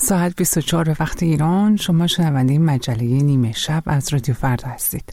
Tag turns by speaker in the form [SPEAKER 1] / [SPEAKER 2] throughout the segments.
[SPEAKER 1] ساعت 24 به وقت ایران. شما شنونده مجله نیمه شب از رادیو فردا هستید.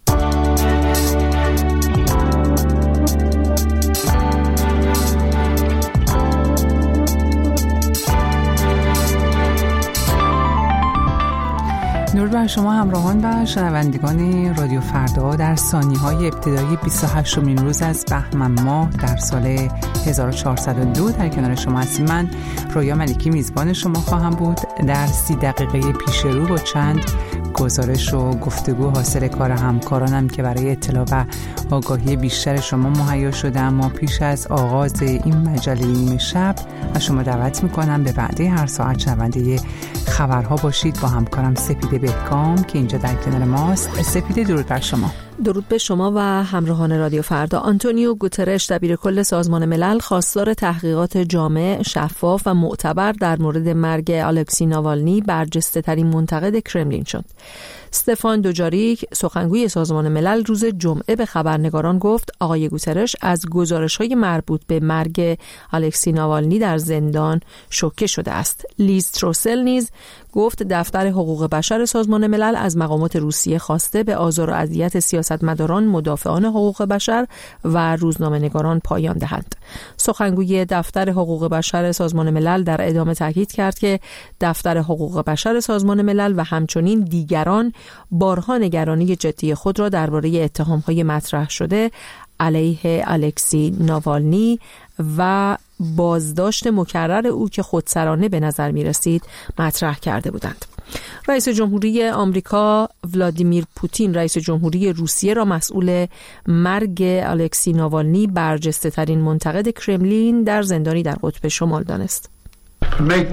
[SPEAKER 1] درود بر شما همراهان و شنوندگان رادیو فردا. در ثانیه‌های ابتدایی 28مین روز از بهمن ماه در سال 1402 در کنار شما هستیم. من رویا ملکی میزبان شما خواهم بود. در 30 دقیقه پیش رو با چند گزارش و گفتگو حاصل کار همکارانم که برای اطلاع و آگاهی بیشتر شما مهیا شده. اما پیش از آغاز این مجله نیمه شب از شما دعوت میکنم به وعده هر ساعت شنونده خبرها باشید با همکارم سپیده بهکام که اینجا در کنار ماست. سپیده، درود بر شما.
[SPEAKER 2] درود به شما و همراهان رادیو فردا. آنتونیو گوترش دبیر کل سازمان ملل خواستار تحقیقات جامع، شفاف و معتبر در مورد مرگ الکسی ناوالنی، برجسته ترین منتقد کرملین شد. استفان دوجاریک سخنگوی سازمان ملل روز جمعه به خبرنگاران گفت آقای گوترش از گزارش‌های مربوط به مرگ الکسی ناوالنی در زندان شوکه شده است. لیز تروسل نیز گفت دفتر حقوق بشر سازمان ملل از مقامات روسیه خواسته به آزار و اذیت سیاستمداران، مدافعان حقوق بشر و روزنامه‌نگاران پایان دهند. سخنگوی دفتر حقوق بشر سازمان ملل در ادامه تاکید کرد که دفتر حقوق بشر سازمان ملل و همچنین دیگران بارها نگرانی جدی خود را درباره اتهام‌های مطرح شده علیه الکسی ناوالنی و بازداشت مکرر او که خودسرانه به نظر می رسید مطرح کرده بودند. رئیس جمهوری آمریکا ولادیمیر پوتین رئیس جمهوری روسیه را مسئول مرگ الکسی ناوالنی، برجسته ترین منتقد کرملین، در زندانی در قطب شمال دانست.
[SPEAKER 3] Make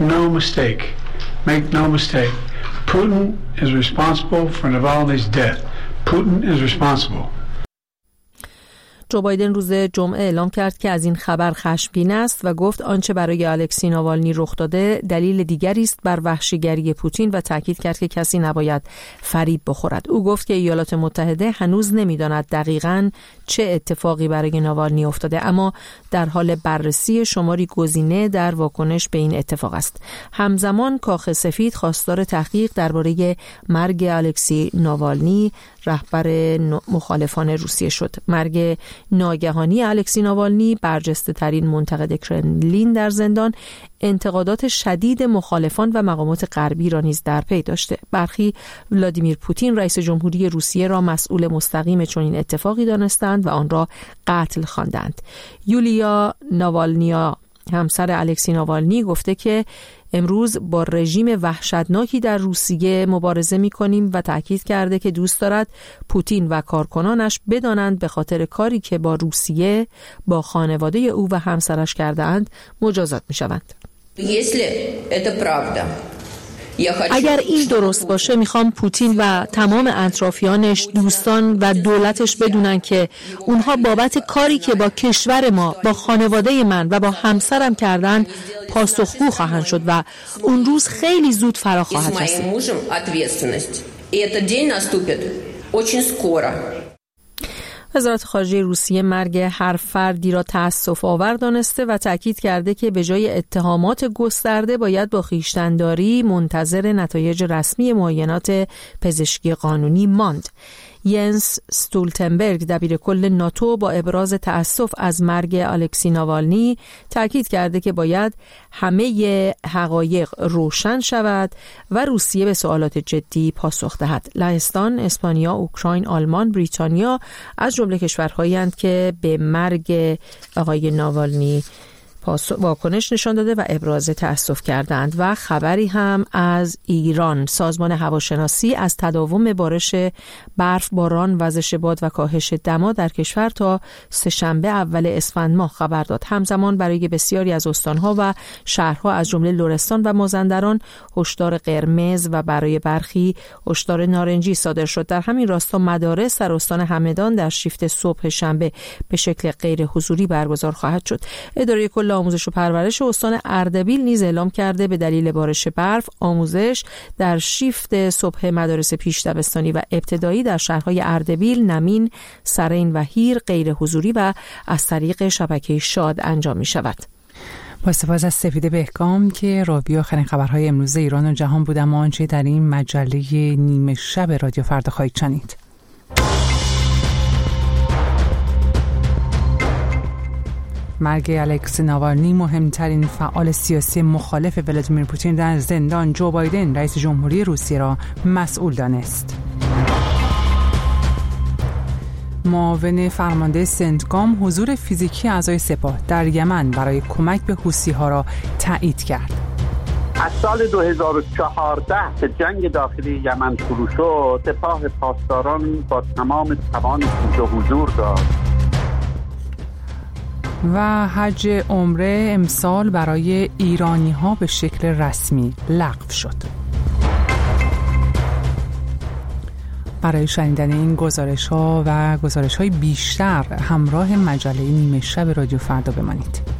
[SPEAKER 3] no mistake. Putin is responsible for Navalny's death. Putin is responsible.
[SPEAKER 2] جو بایدن روز جمعه اعلام کرد که از این خبر خشمگین است و گفت آنچه برای الکسی ناوالنی رخ داده دلیل دیگری است بر وحشیگری پوتین و تاکید کرد که کسی نباید فریب بخورد. او گفت که ایالات متحده هنوز نمی‌داند دقیقاً چه اتفاقی برای ناوالنی افتاده، اما در حال بررسی شماری گزینه در واکنش به این اتفاق است. همزمان کاخ سفید خواستار تحقیق درباره مرگ الکسی ناوالنی، رهبر مخالفان روسیه شد. مرگ ناگهانی الکسی ناوالنی، برجسته ترین منتقد کرملین در زندان، انتقادات شدید مخالفان و مقامات غربی را نیز در پی داشته. برخی ولادیمیر پوتین رئیس جمهوری روسیه را مسئول مستقیم چنین اتفاقی دانستند و آن را قتل خواندند. یولیا ناوالنیا همسر الکسی ناوالنی گفته که امروز با رژیم وحشتناکی در روسیه مبارزه می‌کنیم و تأکید کرده که دوست دارد پوتین و کارکنانش بدانند به خاطر کاری که با روسیه، با خانواده او و همسرش کرده‌اند مجازات می‌شوند. اگر این درست باشه میخوام پوتین و تمام اطرافیانش، دوستان و دولتش بدونن که اونها بابت کاری که با کشور ما، با خانواده من و با همسرم کردن پاسخگو خواهند شد و اون روز خیلی زود فرا خواهد رسید. وزارت خارجه روسیه مرگ هر فردی را تأسف آور دانسته و تأکید کرده که به جای اتهامات گسترده باید با خویشتن‌داری منتظر نتایج رسمی معاینات پزشکی قانونی ماند. ینس استولتنبرگ دبیر کل ناتو با ابراز تأسف از مرگ الکسی ناوالنی تأکید کرده که باید همه حقایق روشن شود و روسیه به سوالات جدی پاسخ دهد. لهستان، اسپانیا، اوکراین، آلمان، بریتانیا از جمله کشورهایی هستند که به مرگ آقای ناوالنی واکنش نشان داده و ابراز تأسف کردند. و خبری هم از ایران. سازمان هواشناسی از تداوم بارش برف، باران، وزش باد و کاهش دما در کشور تا سه‌شنبه اول اسفند ماه خبر داد. همزمان برای بسیاری از استانها و شهرها از جمله لرستان و مازندران هشدار قرمز و برای برخی هشدار نارنجی صادر شد. در همین راستا مدارس در استان همدان در شیفت صبح شنبه به شکل غیر حضوری برگزار خواهد شد. اداره کل آموزش و پرورش استان اردبیل نیز اعلام کرده به دلیل بارش برف آموزش در شیفت صبح مدارس پیش دبستانی و ابتدایی در شهرهای اردبیل، نمین، سرین و هیر غیر حضوری و از طریق شبکه شاد انجام می شود.
[SPEAKER 1] با سپاس از سپیده بهگام که راوی آخرین خبرهای امروز ایران و جهان بود. اما آنچه در این مجله نیمه شب رادیو فردا خواهید شنید. مرگ الکسی ناوالنی، مهمترین فعال سیاسی مخالف ولادیمیر پوتین در زندان، جو بایدن رئیس جمهوری روسیه را مسئول دانست. معاون فرمانده سنتکام حضور فیزیکی اعضای سپاه در یمن برای کمک به حوثی‌ها را تایید کرد.
[SPEAKER 4] از سال 2014 که جنگ داخلی یمن شروع شد، سپاه پاسداران با تمام توان حضور داشت.
[SPEAKER 1] و حج عمره امسال برای ایرانی‌ها به شکل رسمی لغو شد. برای شنیدن این گزارش‌ها و گزارش‌های بیشتر همراه مجله نیمه شب رادیو فردا بمانید.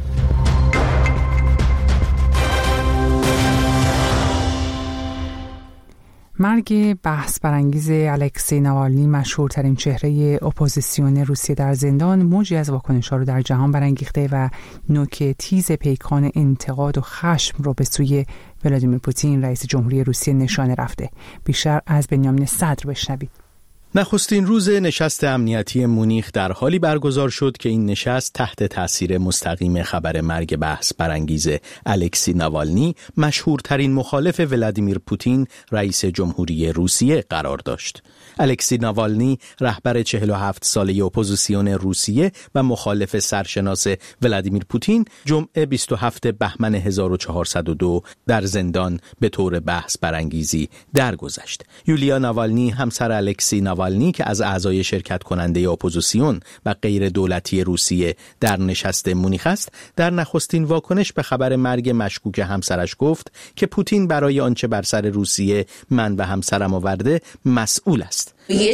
[SPEAKER 1] مرگ بحث برانگیز الکسی ناوالنی، مشهورترین چهره اپوزیسیون روسیه در زندان، موجی از واکنش‌ها رو در جهان برانگیخته و نوک تیز پیکان انتقاد و خشم رو به سوی ولادیمیر پوتین رئیس جمهوری روسیه نشانه رفته. بیشتر از بنیامین صدر بشنوید.
[SPEAKER 5] نخستین روز نشست امنیتی مونیخ در حالی برگزار شد که این نشست تحت تاثیر مستقیم خبر مرگ بحث برانگیز الکسی ناوالنی، مشهورترین مخالف ولادیمیر پوتین رئیس جمهوری روسیه قرار داشت. الکسی ناوالنی، رهبر 47 ساله اپوزیسیون روسیه و مخالف سرشناس ولادیمیر پوتین، جمعه 27 بهمن 1402 در زندان به طور بحث برانگیزی درگذشت. یولیا ناوالنی، همسر الکسی ناوالنی که از اعضای شرکت کننده اپوزیسیون و غیر دولتی روسیه در نشست مونیخ است، در نخستین واکنش به خبر مرگ مشکوک همسرش گفت که پوتین برای آنچه بر سر روسیه من و همسرم آورده مسئول است.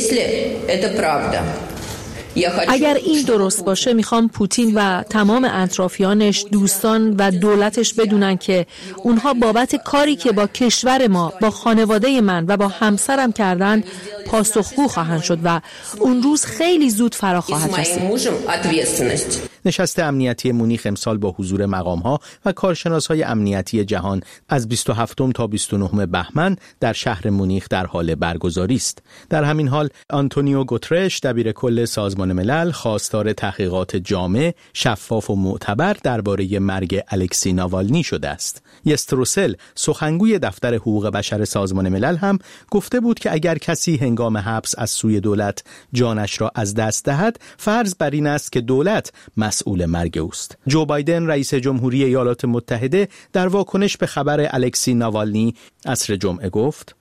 [SPEAKER 2] اگر این درست باشه، میخوام پوتین و تمام اطرافیانش، دوستان و دولتش بدونن که اونها بابت کاری که با کشور ما، با خانواده من و با همسرم کردن پاسخگو خواهند شد و اون روز خیلی زود فرا خواهد رسید.
[SPEAKER 5] نشست امنیتی مونیخ امسال با حضور مقام‌ها و کارشناس‌های امنیتی جهان از 27 تا 29 بهمن در شهر مونیخ در حال برگزاری است. در همین حال آنتونیو گوترش، دبیر کل سازمان ملل، خواستار تحقیقات جامع، شفاف و معتبر درباره مرگ الکسی ناوالنی شده است. یستروسل، سخنگوی دفتر حقوق بشر سازمان ملل، هم گفته بود که اگر کسی هنگام حبس از سوی دولت جانش را از دست دهد، فرض بر این است که دولت مسئول مرگ اوست. جو بایدن، رئیس جمهوری ایالات متحده، در واکنش به خبر الکسی ناوالنی عصر جمعه گفت: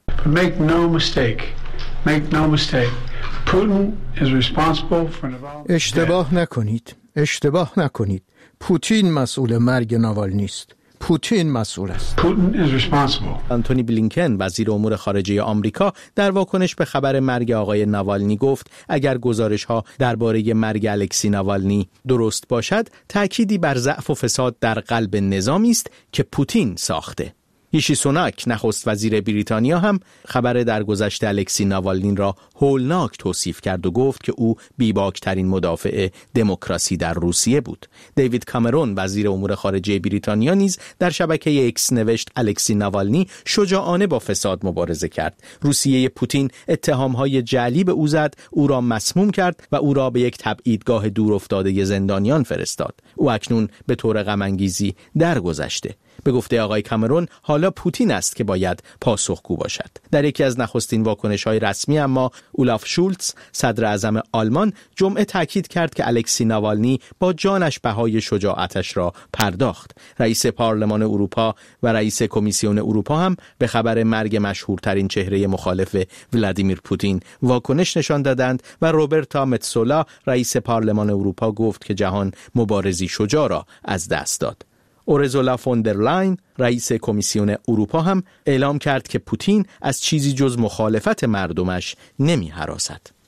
[SPEAKER 6] اشتباه نکنید. پوتین مسئول مرگ ناوالنی است. پوتین مسئول است.
[SPEAKER 5] آنتونی بلینکن، وزیر امور خارجه آمریکا، در واکنش به خبر مرگ آقای ناوالنی گفت اگر گزارش‌ها درباره مرگ الکسی ناوالنی درست باشد، تأکیدی بر ضعف و فساد در قلب نظامی است که پوتین ساخته. ریشی سوناک، نخست وزیر بریتانیا، هم خبر درگذشت الکسی ناوالنی را هولناک توصیف کرد و گفت که او بیباکترین مدافع دموکراسی در روسیه بود. دیوید کامرون، وزیر امور خارجه بریتانیا، نیز در شبکه اکس نوشت الکسی ناوالنی شجاعانه با فساد مبارزه کرد. روسیه پوتین اتهام‌های جعلی به او زد، او را مسموم کرد و او را به یک تبعیدگاه دور افتاده زندانیان فرستاد. او اکنون به طور غم‌انگیزی درگذشته. به گفته آقای کامرون، حالا پوتین است که باید پاسخگو باشد. در یکی از نخستین واکنش‌های رسمی اما اولاف شولتز، صدر اعظم آلمان، جمعه تاکید کرد که الکسی ناوالنی با جانش بهای شجاعتش را پرداخت. رئیس پارلمان اروپا و رئیس کمیسیون اروپا هم به خبر مرگ مشهورترین چهره مخالف ولادیمیر پوتین واکنش نشان دادند و روبرتا متسولا، رئیس پارلمان اروپا، گفت که جهان مبارزی شجاع را از دست داد. اورزولا فون در لاین، رئیس کمیسیون اروپا، هم اعلام کرد که پوتین از چیزی جز مخالفت مردمش نمی هراسد.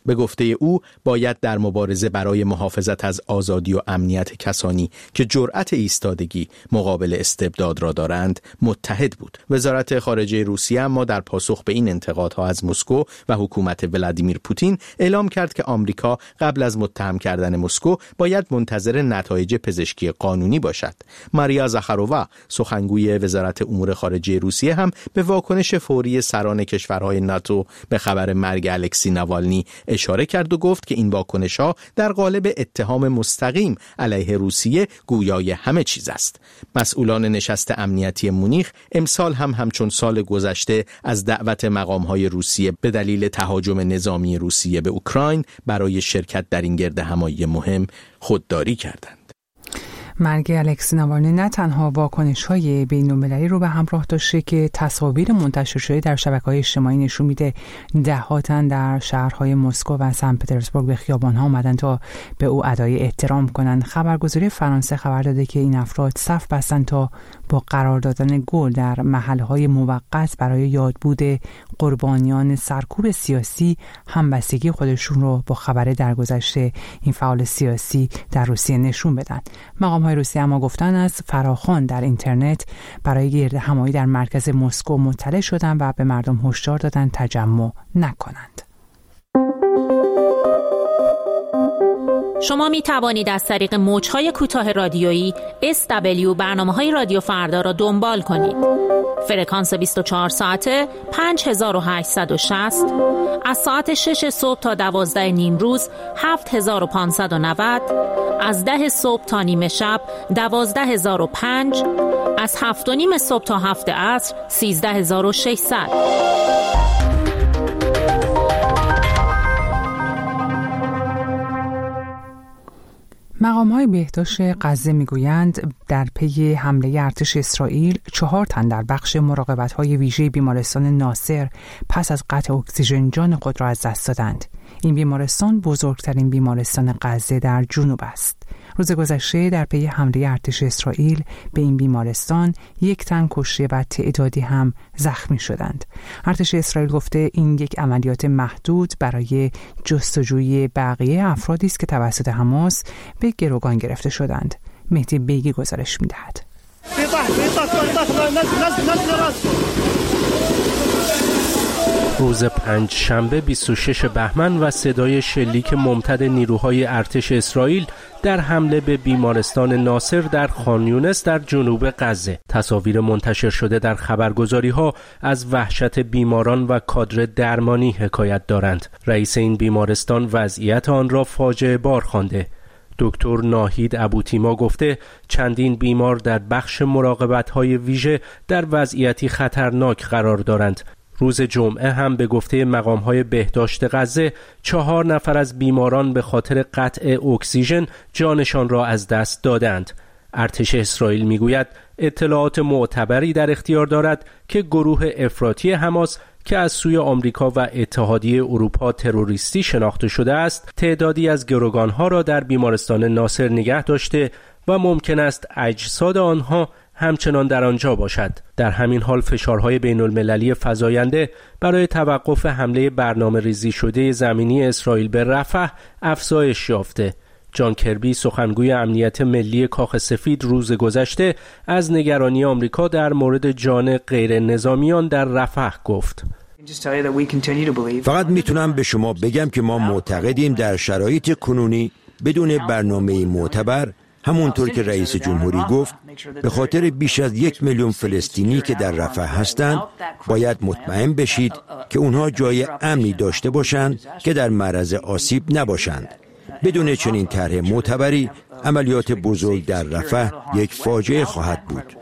[SPEAKER 5] به گفته او باید در مبارزه برای محافظت از آزادی و امنیت کسانی که جرأت ایستادگی مقابل استبداد را دارند متحد بود. وزارت خارجه روسیه اما در پاسخ به این انتقادها از مسکو و حکومت ولادیمیر پوتین اعلام کرد که آمریکا قبل از متهم کردن مسکو باید منتظر نتایج پزشکی قانونی باشد. ماریا زاخارۆوا سخنگوی وزارت امور خارجه روسیه هم به واکنش فوری سران کشورهای ناتو به خبر مرگ الکسی ناوالنی اشاره کرد و گفت که این واکنش‌ها در قالب اتهام مستقیم علیه روسیه گویای همه چیز است. مسئولان نشست امنیتی مونیخ امسال هم همچون سال گذشته از دعوت مقام‌های روسیه به دلیل تهاجم نظامی روسیه به اوکراین برای شرکت در این گردهمایی مهم خودداری کردند.
[SPEAKER 1] مرگ الکسی ناوالنی نه تنها واکنش‌های بین‌المللی رو به همراه داشته که تصاویر منتشر شده در شبکه‌های اجتماعی نشون میده ده‌ها تن در شهرهای مسکو و سن پترزبورگ به خیابان‌ها اومدن تا به او ادای احترام کنند. خبرگزاری فرانسه خبر داده که این افراد صف بستن تا با قرار دادن گل در محل‌های موقت برای یادبود قربانیان سرکوب سیاسی همبستگی خودشون رو با خبر درگذشته این فعال سیاسی در روسیه نشون بدن. مقام‌های روسیه اما گفتن از فراخوان در اینترنت برای گردهمایی در مرکز مسکو مطلع شدن و به مردم هشدار دادن تجمع نکنند.
[SPEAKER 7] شما می توانید از طریق موج‌های کوتاه رادیویی SW برنامه‌های رادیو فردا را دنبال کنید. فرکانس 24 ساعته 5860 از ساعت 6 صبح تا 12 نیم روز 7590 از 10 صبح تا نیمه شب 12005 از 7 و نیم صبح تا 7 عصر 13600.
[SPEAKER 1] مقام‌های بهداشت غزه میگویند در پی حمله ارتش اسرائیل 4 تن در بخش مراقبت‌های ویژه بیمارستان ناصر پس از قطع اکسیژن جان خود را از دست دادند. این بیمارستان بزرگترین بیمارستان غزه در جنوب است. روز گذشته در پی حمله ارتش اسرائیل به این بیمارستان 1 تن کشته و تعدادی هم زخمی شدند. ارتش اسرائیل گفته این یک عملیات محدود برای جستجوی بقیه افرادی است که توسط حماس به گروگان گرفته شدند. مهدی بیگی گزارش می‌دهد.
[SPEAKER 8] روز پنجشنبه 26 بهمن و صدای شلیک ممتد نیروهای ارتش اسرائیل در حمله به بیمارستان ناصر در خان یونس در جنوب غزه. تصاویر منتشر شده در خبرگزاری‌ها از وحشت بیماران و کادر درمانی حکایت دارند. رئیس این بیمارستان وضعیت آن را فاجعه بار خوانده. دکتر ناهید ابوتیما گفته چندین بیمار در بخش مراقبت‌های ویژه در وضعیتی خطرناک قرار دارند. روز جمعه هم به گفته مقام‌های بهداشت غزه 4 نفر از بیماران به خاطر قطع اکسیژن جانشان را از دست دادند. ارتش اسرائیل میگوید اطلاعات معتبری در اختیار دارد که گروه افراطی حماس که از سوی آمریکا و اتحادیه اروپا تروریستی شناخته شده است، تعدادی از گروگان‌ها را در بیمارستان ناصر نگه داشته و ممکن است اجساد آنها همچنان در آنجا باشد. در همین حال فشارهای بین‌المللی فزاینده برای توقف حمله برنامه‌ریزی شده زمینی اسرائیل به رفح افزایش یافته. جان کربی سخنگوی امنیت ملی کاخ سفید روز گذشته از نگرانی آمریکا در مورد جان غیر نظامیان در رفح گفت.
[SPEAKER 9] فقط میتونم به شما بگم که ما معتقدیم در شرایط کنونی بدون برنامه معتبر، همونطور که رئیس جمهوری گفت، به خاطر بیش از 1 میلیون فلسطینی که در رفح هستند باید مطمئن بشید که اونها جای امنی داشته باشند که در معرض آسیب نباشند. بدون چنین طرح معتبری عملیات بزرگ در رفح یک فاجعه خواهد بود.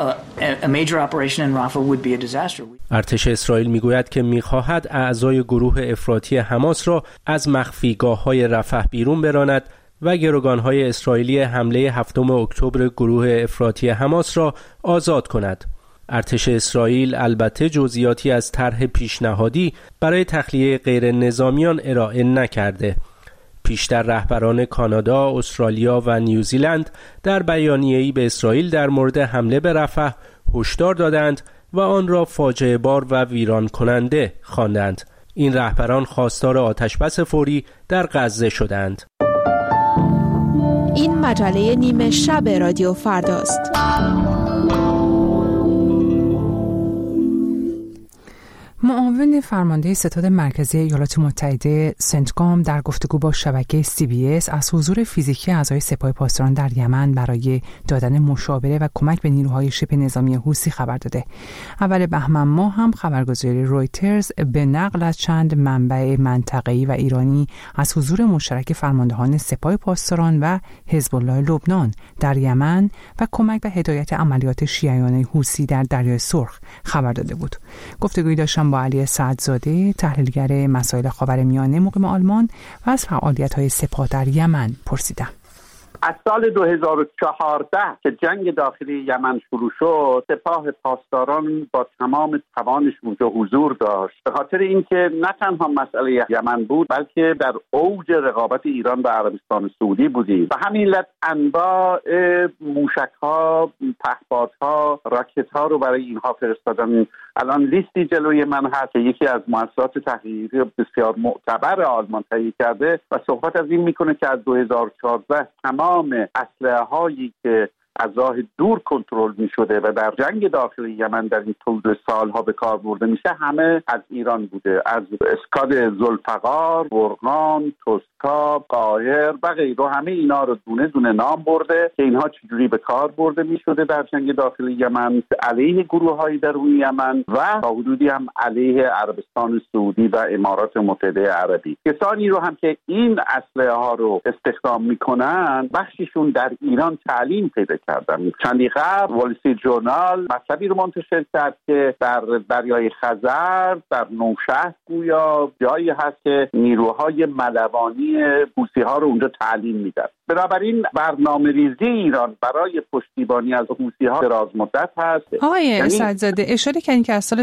[SPEAKER 8] ارتش اسرائیل میگوید که میخواهد اعضای گروه افراطی حماس را از مخفیگاه‌های رفح بیرون براند و گروگان‌های اسرائیلی حمله 7 اکتبر گروه افراطی حماس را آزاد کند. ارتش اسرائیل البته جزئیاتی از طرح پیشنهادی برای تخلیه غیر نظامیان ارائه نکرده. پیشتر رهبران کانادا، استرالیا و نیوزیلند در بیانیه‌ای به اسرائیل در مورد حمله به رفح هشدار دادند و آن را فاجعه بار و ویران کننده خواندند. این رهبران خواستار آتشبس فوری در غزه شدند.
[SPEAKER 10] این مجله نیمه شب رادیو فرداست.
[SPEAKER 1] معاون فرمانده ستاد مرکزی ایالات متحده سنتکام در گفتگو با شبکه CBS از حضور فیزیکی اعضای سپاه پاسداران در یمن برای دادن مشاوره و کمک به نیروهای شبه نظامی حوثی خبر داده. اول بهمن ماه هم خبرگزاری رویترز به نقل از چند منبع منطقه‌ای و ایرانی از حضور مشترک فرماندهان سپاه پاسداران و حزب الله لبنان در یمن و کمک به هدایت عملیات شیعیان حوثی در دریای سرخ خبر داده بود. گفتگویی داشتم با علی سعدزاده، تحلیلگر مسائل خاورمیانه مقیم آلمان، و از فعالیت‌های سپاه در یمن پرسیدم.
[SPEAKER 4] از سال 2014 که جنگ داخلی یمن شروع شد، سپاه پاسداران با تمام توانش اونجا حضور داشت، به خاطر اینکه نه تنها مسئله یمن بود بلکه در اوج رقابت ایران و عربستان سعودی بودیم. به همین علت انواع موشک‌ها، پهپادها، راکت‌ها رو برای اینها فرستادن. الان لیستی جلوی من هست که یکی از مؤسسات تحقیقی بسیار معتبر آلمان تهیه کرده و صحبت از این میکنه که از 2014 تمام اسلحه‌هایی که از راه دور کنترل می شده و در جنگ داخلی یمن در این طول سالها به کار برده میشه همه از ایران بوده، از اسکاد ذوالفقار، برقان، توسکا، قاهر و غیره. همه اینا رو دونه دونه نام برده که اینها چجوری به کار برده می شده در جنگ داخلی یمن علیه گروه‌های درون یمن و تا حدودی هم علیه عربستان سعودی و امارات متحده عربی. کسانی رو هم که این اسلحه ها رو استخدام میکنن بخششون در ایران تعلیم پیدا کردن. چندی قبل وال استریت جورنال مطلبی رو منتشر کرد که در دریای خزر، در نوشهر گویا جایی هست که نیروهای ملوانی حوثی‌ها رو اونجا تعلیم میدن. بنابراین برنامه‌ریزی ایران برای پشتیبانی از حوثی‌ها دراز مدت هست.
[SPEAKER 1] آقای سعدزاده اشاره کردین که از سال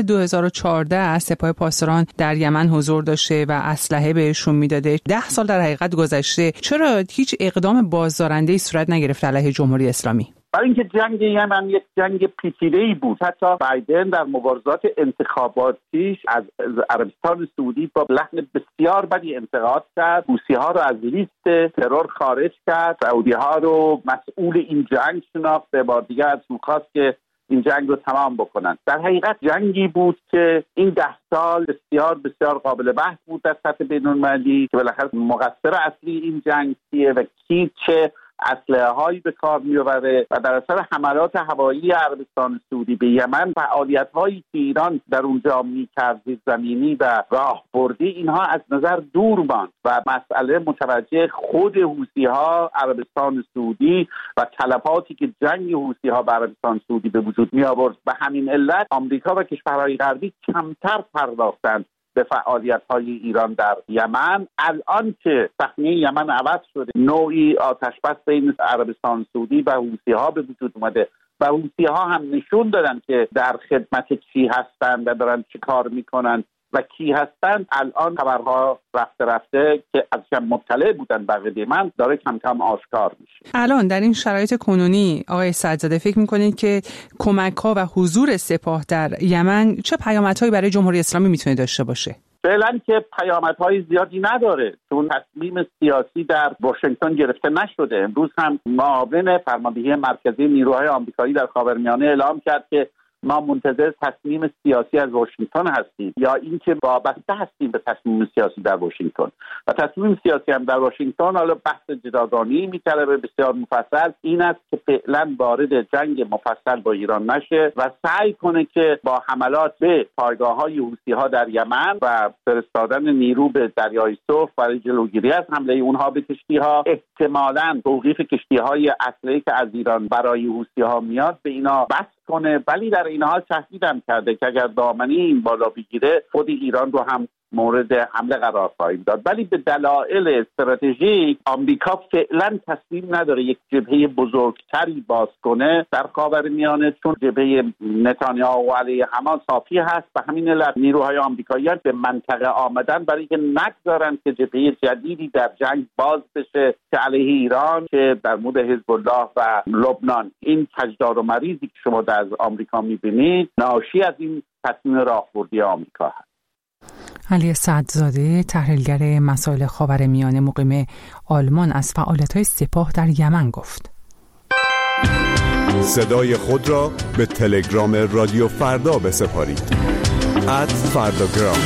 [SPEAKER 1] 2014 سپاه پاسداران در یمن حضور داشته و اسلحه بهشون میداده. 10 سال در حقیقت گذشته، چرا هیچ اقدام بازدارنده‌ای صورت نگرفت علیه جمهوری اسلامی؟
[SPEAKER 4] برای اینکه جنگ یمن یک جنگ پیچیده‌ای بود. حتی بایدن در مبارزات انتخاباتیش از عربستان سعودی با لحن بسیار بدی انتقاد کرد، حوثی‌ها رو از لیست ترور خارج کرد، سعودی‌ها رو مسئول این جنگ شناخت، به بار دیگه از او خواست که این جنگ رو تمام بکنن. در حقیقت جنگی بود که این 10 سال بسیار بسیار قابل بحث بود در سطح بین‌المللی که بالاخره مقصر اصلی این جنگ کیه و کی چه اسلحه‌هایی به کار می‌آورده و در اثر حملات هوایی عربستان سعودی به یمن فعالیت‌هایی که ایران در اونجا می‌کرد زمینی و راهبردی اینها از نظر دور ماند و مسئله متوجه خود حوثی‌ها عربستان سعودی و تلفاتی که جنگ حوثی‌ها به عربستان سعودی به وجود می‌آورد. به همین علت آمریکا و کشورهای غربی کمتر پرداختند به فعالیت‌های ایران در یمن. الان که صحنه یمن عوض شده، نوعی آتشبس بین عربستان سعودی و حوثی‌ها به وجود اومده و حوثی‌ها هم نشون دادن که در خدمت کی هستند و دارن چه کار میکنن و کی هستند. الان خبرها رفته رفته که ازشان مطلع بودن بقیه من داره کم کم آشکار میشه.
[SPEAKER 1] الان در این شرایط کنونی آقای سعدزاده فکر میکنید که کمک‌ها و حضور سپاه در یمن چه پیامدهایی برای جمهوری اسلامی میتونه داشته باشه؟
[SPEAKER 4] فعلا که پیامدهای زیادی نداره چون تصمیم سیاسی در واشنگتن گرفته نشده. امروز هم معاون فرماندهی مرکزی نیروهای آمریکایی در خاورمیانه اعلام کرد که ما منتظر تصمیم سیاسی از واشنگتن هستیم یا اینکه وابسته هستیم به تصمیم سیاسی در واشنگتن. و تصمیم سیاسی هم در واشنگتن حالا بحث جداگانه‌ای می‌طلبه بسیار مفصل، این است که فعلا وارد جنگ مفصل با ایران نشه و سعی کنه که با حملات به پایگاه‌های حوثی‌ها در یمن و فرستادن نیرو به دریای سرخ برای جلوگیری از حمله اونها به کشتی‌ها، احتمالاً توقیف کشتی‌های اسلحه‌ای که از ایران برای حوثی‌ها میاد به اینا بس کنه. ولی در این حال تهدیدم کرده که اگر دامنه این بالا بگیره خود ایران رو هم مورد حمله قرار خواهیم داد. ولی به دلایل استراتژیک آمریکا فعلا تصمیم نداره یک جبهه بزرگتری باز کنه در خاورمیانه چون جبهه نتانیاهو علیه حماس کافی هست. به همین علت نیروهای آمریکایی به منطقه آمدن برای اینکه نگذارن که جبهه جدیدی در جنگ باز بشه که علیه ایران که در مورد حزب الله و لبنان. این کجدار و مریضی که شما از آمریکا می‌بینید ناشی از این تصمیم راهبردی آمریکا هست.
[SPEAKER 1] علی سعدزاده، تحلیلگر مسائل خاورمیانه مقیم آلمان، از فعالیت‌های سپاه در یمن گفت.
[SPEAKER 11] صدای خود را به تلگرام رادیو فردا بسپارید. @فرداگرام.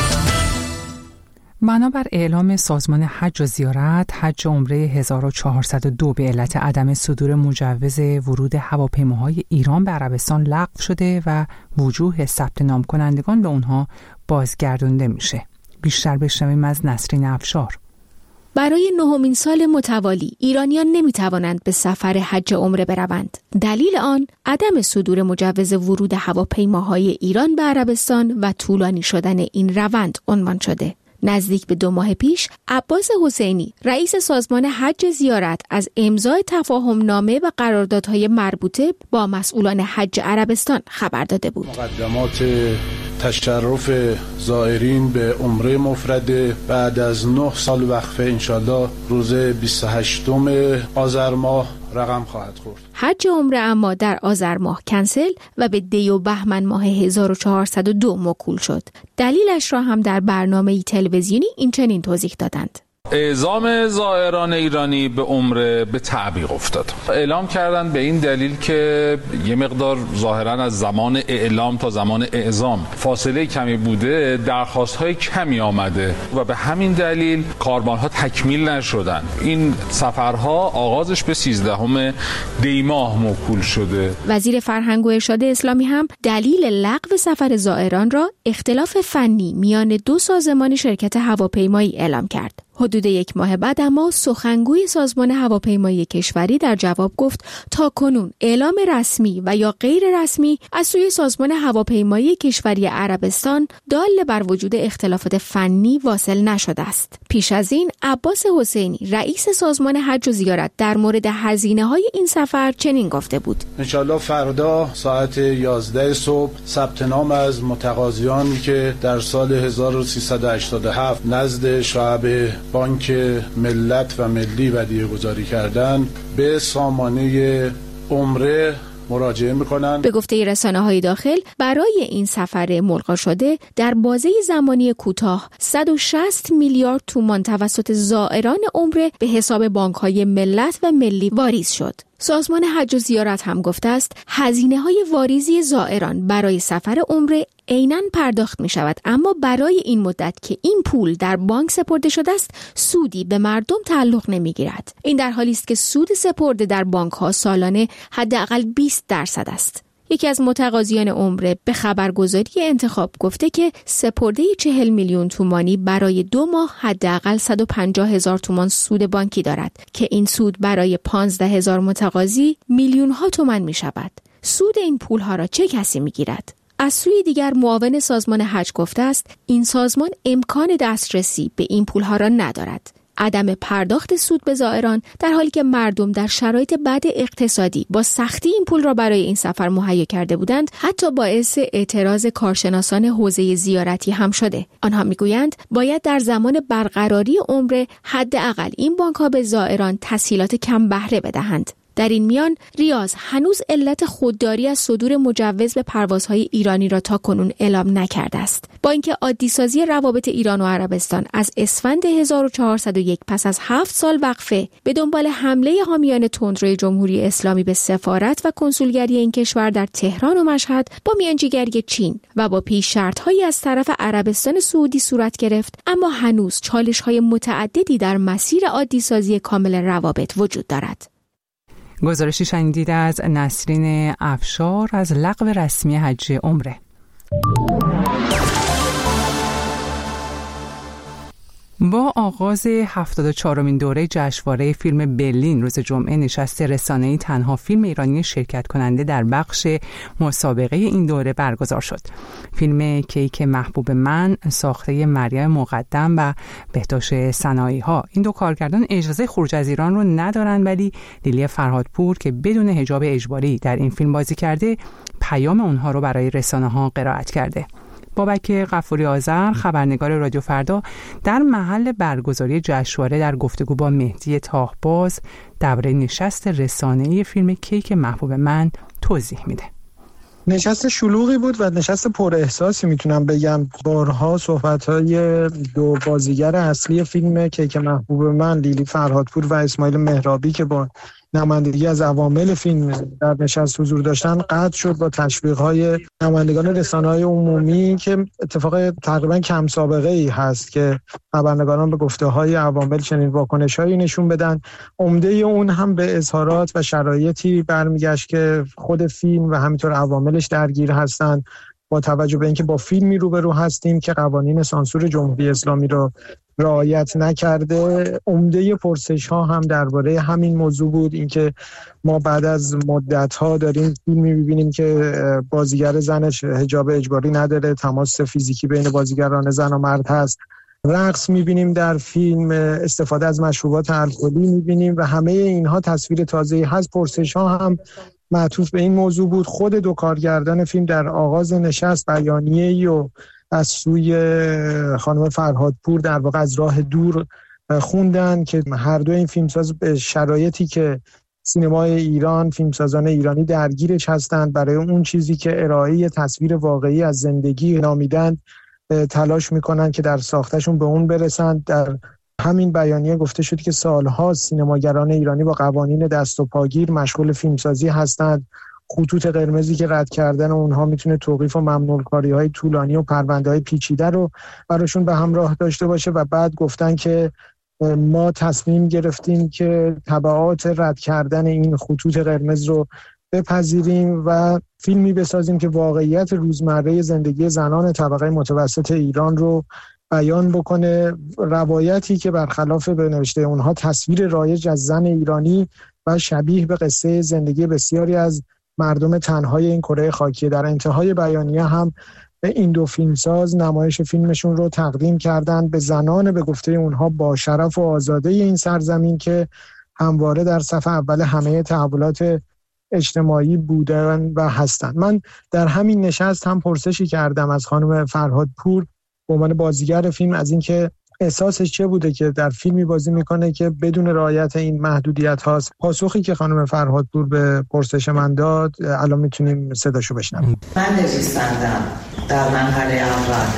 [SPEAKER 1] بنابر اعلام سازمان حج و زیارت، حج و عمره 1402 به علت عدم صدور مجوز ورود هواپیماهای ایران به عربستان لغو شده و وجوه ثبت نام کنندگان به اونها بازگردانده میشه. بیشتر بشنویم از نسرین افشار.
[SPEAKER 12] برای 9مین سال متوالی ایرانیان نمیتوانند به سفر حج عمره بروند. دلیل آن عدم صدور مجوز ورود هواپیماهای ایران به عربستان و طولانی شدن این روند عنوان شده. نزدیک به 2 ماه پیش عباس حسینی، رئیس سازمان حج زیارت، از امضای تفاهمنامه و قراردادهای مربوطه با مسئولان حج عربستان خبر داده بود.
[SPEAKER 13] مقدمات تشرف زائرین به عمره مفرده بعد از 9 سال وقفه انشالله روز 28 آذر ماه رقم خواهد خورد.
[SPEAKER 12] حج عمره اما در آذر ماه کنسل و به دی و بهمن ماه 1402 موکول شد. دلیلش را هم در برنامه تلویزیونی این چنین توضیح دادند.
[SPEAKER 14] اعزام زائران ایرانی به عمره به تعویق افتاد. اعلام کردن به این دلیل که یه مقدار ظاهراً از زمان اعلام تا زمان اعزام فاصله کمی بوده، درخواست‌های کمی آمده و به همین دلیل کاروان‌ها تکمیل نشدن. این سفرها آغازش به 13 دی ماه موکول شده.
[SPEAKER 12] وزیر فرهنگ و ارشاد اسلامی هم دلیل لغو سفر زائران را اختلاف فنی میان 2 سازمان شرکت هواپیمایی اعلام کرد. حدود 1 ماه بعد اما سخنگوی سازمان هواپیمایی کشوری در جواب گفت تا کنون اعلام رسمی و یا غیر رسمی از سوی سازمان هواپیمایی کشوری عربستان دال بر وجود اختلافات فنی واصل نشده است. پیش از این عباس حسینی، رئیس سازمان حج و زیارت، در مورد هزینه‌های این سفر چنین گفته بود:
[SPEAKER 13] انشالله فردا ساعت 11 صبح ثبت نام از متقاضیانی که در سال 1387 نزد شعب بانک ملت و ملی ودیعه گذاری کردن به سامانه عمره مراجعه میکنن.
[SPEAKER 12] به گفته رسانه‌های داخل برای این سفر ملغا شده در بازه زمانی کوتاه 160 میلیارد تومان توسط زائران عمره به حساب بانک‌های ملت و ملی واریز شد. سازمان حج و زیارت هم گفته است هزینه‌های واریزی زائران برای سفر عمره عیناً پرداخت می شود، اما برای این مدت که این پول در بانک سپرده شده است سودی به مردم تعلق نمی گیرد. این در حالی است که سود سپرده در بانک ها سالانه حداقل 20% است. یکی از متقاضیان عمره به خبرگزاری انتخاب گفته که سپرده 40 میلیون تومانی برای 2 ماه حداقل 150,000 تومان سود بانکی دارد که این سود برای 15,000 متقاضی میلیون ها تومان می شود. سود این پول ها را چه کسی می گیرد؟ از سوی دیگر معاون سازمان حج گفته است این سازمان امکان دسترسی به این پولها را ندارد. عدم پرداخت سود به زائران در حالی که مردم در شرایط بد اقتصادی با سختی این پول را برای این سفر مهیا کرده بودند، حتی باعث اعتراض کارشناسان حوزه زیارتی هم شده. آنها میگویند باید در زمان برقراری عمره حداقل این بانک‌ها به زائران تسهیلات کم بهره بدهند. در این میان ریاض هنوز علت خودداری از صدور مجوز به پروازهای ایرانی را تا کنون اعلام نکرده است. با اینکه عادی‌سازی روابط ایران و عربستان از اسفند 1401 پس از 7 سال وقفه به دنبال حمله حامیان تندروی جمهوری اسلامی به سفارت و کنسولگری این کشور در تهران و مشهد با میانجیگری چین و با پیش شرط‌هایی از طرف عربستان سعودی صورت گرفت، اما هنوز چالش‌های متعددی در مسیر عادی‌سازی کامل روابط وجود دارد.
[SPEAKER 1] گزارشی شنیدید از نسرین افشار از لغو رسمی حج عمره. با آغاز 74مین دوره جشنواره فیلم برلین روز جمعه نشست رسانه‌ای تنها فیلم ایرانی شرکت کننده در بخش مسابقه این دوره برگزار شد. فیلم کیک محبوب من ساخته مریم مقدم و بهداشت صنایع‌ها. این 2 کارگردان اجازه خروج از ایران رو ندارن، ولی لیلی فرهادپور که بدون حجاب اجباری در این فیلم بازی کرده پیام اونها رو برای رسانه‌ها قرائت کرده. بابک غفوری آذر، خبرنگار رادیو فردا، در محل برگزاری جشنواره در گفتگو با مهدی تاهباز درباره نشست رسانه‌ای فیلم کیک محبوب من توضیح میده.
[SPEAKER 15] نشست شلوغی بود و نشست پر احساسی میتونم بگم. بارها صحبت‌های دو بازیگر اصلی فیلم کیک محبوب من، لیلی فرهادپور و اسماعیل مهرابی که با نمایندگی از عوامل فیلم در نشست حضور داشتن قطع شد با تشویق‌های نمایندگان رسانه‌های عمومی که اتفاق تقریبا کم سابقه ای هست که خبرنگاران به گفته‌های عوامل چنین واکنش‌هایی نشون بدن. عمده اون هم به اظهارات و شرایطی برمیگشت که خود فیلم و همینطور عواملش درگیر هستند، با توجه به اینکه با فیلمی روبرو هستیم که قوانین سانسور جمهوری اسلامی رو رعایت نکرده. عمده پرسش‌ها هم درباره همین موضوع بود، اینکه ما بعد از مدت‌ها داریم فیلمی می‌بینیم که بازیگر زنش حجاب اجباری نداره، تماس فیزیکی بین بازیگران زن و مرد هست، رقص می‌بینیم در فیلم، استفاده از مشروبات الکلی می‌بینیم و همه اینها تصویر تازه‌ای هست. پرسش‌ها هم معطوف به این موضوع بود. خود دو کارگردان فیلم در آغاز نشست بیانیه‌ای و از سوی خانم فرهادپور در واقع از راه دور خوندن که هر دو این فیلمساز به شرایطی که سینمای ایران، فیلمسازان ایرانی درگیرش هستند، برای اون چیزی که ارائه تصویر واقعی از زندگی نامیدن تلاش میکنن که در ساختشون به اون برسند. در همین بیانیه گفته شد که سالها سینماگران ایرانی با قوانین دست و پاگیر مشغول فیلمسازی هستند. خطوط قرمزی که رد کردن اونها میتونه توقیف و ممنوع کاری‌های طولانی و پرونده‌های پیچیده رو براشون به همراه داشته باشه و بعد گفتن که ما تصمیم گرفتیم که تبعات رد کردن این خطوط قرمز رو بپذیریم و فیلمی بسازیم که واقعیت روزمره زندگی زنان طبقه متوسط ایران رو بیان بکنه. روایتی که برخلاف به نوشته اونها تصویر رایج از زن ایرانی و شبیه به قصه زندگی بسیاری از مردم تنهای این کره خاکی. در انتهای بیانیه هم این دو فیلمساز نمایش فیلمشون رو تقدیم کردن به زنان به گفته اونها با شرف و آزاده این سرزمین که همواره در صف اول همه تحولات اجتماعی بودن و هستن. من در همین نشست هم پرسشی کردم از خانم فرهادپور به عنوان بازیگر فیلم از اینکه احساسش چه بوده که در فیلمی بازی میکنه که بدون رعایت این محدودیت هاست. پاسخی که خانم فرهادپور به پرسش من داد الان میتونیم صداشو بشنویم.
[SPEAKER 16] من نویسندم در مرحله اول.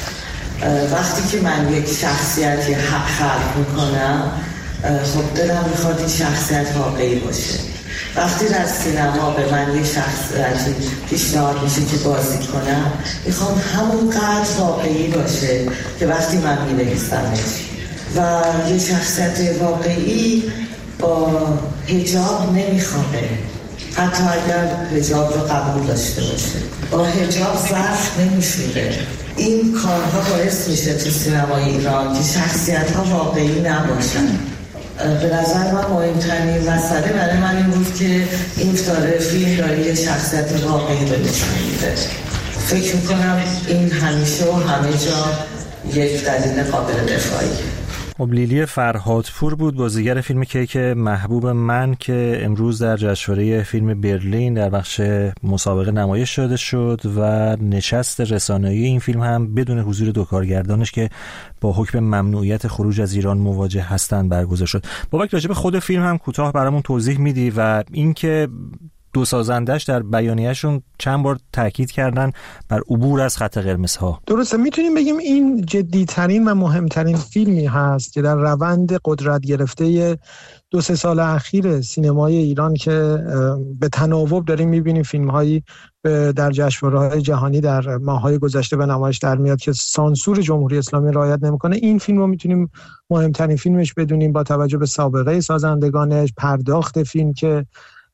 [SPEAKER 16] وقتی که من یک شخصیتی خلق میکنم خب دلم میخواد این شخصیت واقعی باشه. وقتی در سینما به من یه شخصیتی پیشنهاد میشه که بازی کنم میخوام همونقدر واقعی باشه که وقتی من مینویسمش و یه شخصیت واقعی با حجاب نمیخوابه، حتی اگر حجاب رو قبول داشته باشه با حجاب ظرف نمیشوره. این کارها باعث میشه تو سینمای ایران که شخصیت ها واقعی نباشن. به نظر من مهمترین مسئله برای من این بود که این داره فیلم داره یه شخصیت واقعی رو نشون میده. فکر میکنم این همیشه و همه جا یک دلیل قابل دفاعیه.
[SPEAKER 17] لیلی فرهادپور بود بازیگر فیلم کیک محبوب من که امروز در جشنواره فیلم برلین در بخش مسابقه نمایش داده شد و نشست رسانه‌ای این فیلم هم بدون حضور دو کارگردانش که با حکم ممنوعیت خروج از ایران مواجه هستند برگزار شد. بابک راجع به خود فیلم هم کوتاه برامون توضیح میدی و اینکه دو سازندش در بیانیه‌شون چند بار تاکید کردن بر عبور از خط قرمزها.
[SPEAKER 15] درسته، میتونیم بگیم این جدی‌ترین و مهمترین فیلمی هست که در روند قدرت گرفته 2-3 سال اخیر سینمای ایران که به تناوب داریم میبینیم فیلم‌هایی در جشنواره‌های جهانی در ماه‌های گذشته به نمایش در میاد که سانسور جمهوری اسلامی رعایت نمی‌کنه. این فیلم رو میتونیم مهمترین فیلمش بدونیم با توجه به سابقه سازندگانش، پرداخت فیلم که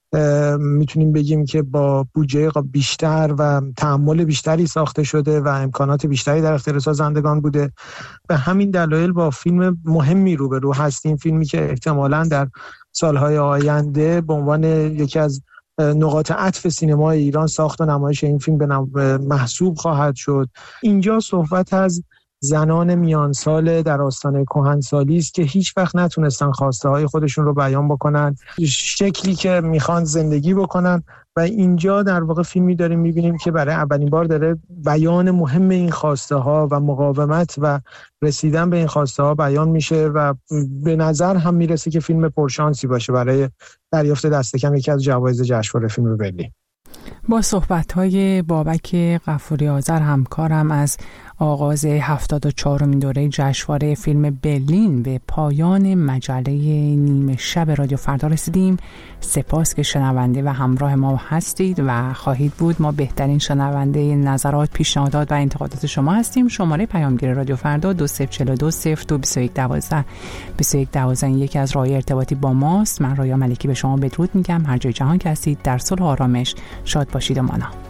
[SPEAKER 15] میتونیم بگیم که با بودجه بیشتر و تحمل بیشتری ساخته شده و امکانات بیشتری در اختیار سازندگان بوده. به همین دلایل با فیلم مهمی روبرو هستیم، فیلمی که احتمالاً در سالهای آینده به عنوان یکی از نقاط عطف سینمای ایران ساخت و نمایش این فیلم به محسوب خواهد شد. اینجا صحبت از زنان میانسال در آستانه کهنسالی است که هیچ وقت نتونستن خواسته های خودشون رو بیان بکنن، شکلی که میخوان زندگی بکنن و اینجا در واقع فیلمی داریم میبینیم که برای اولین بار داره بیان مهم این خواسته ها و مقاومت و رسیدن به این خواسته ها بیان میشه و به نظر هم میرسه که فیلم پرشانسی باشه برای دریافت دست کم یکی از جوایز جشنواره فیلم برلین.
[SPEAKER 1] با صحبت‌های بابک غفوری آذر همکارم از آغاز 74مین دوره جشنواره فیلم برلین به پایان مجله نیمه شب رادیو فردا رسیدیم. سپاس که شنونده و همراه ما هستید و خواهید بود. ما بهترین شنونده نظرات، پیشنهادات و انتقادات شما هستیم. شماره پیامگیر رادیو فردا 2042022112 یکی از راه‌های ارتباطی با ماست. من رایا ملکی به شما بدرود میگم. هر جای جهان که هستید در صلح و آرامش شاد باشید و مانا.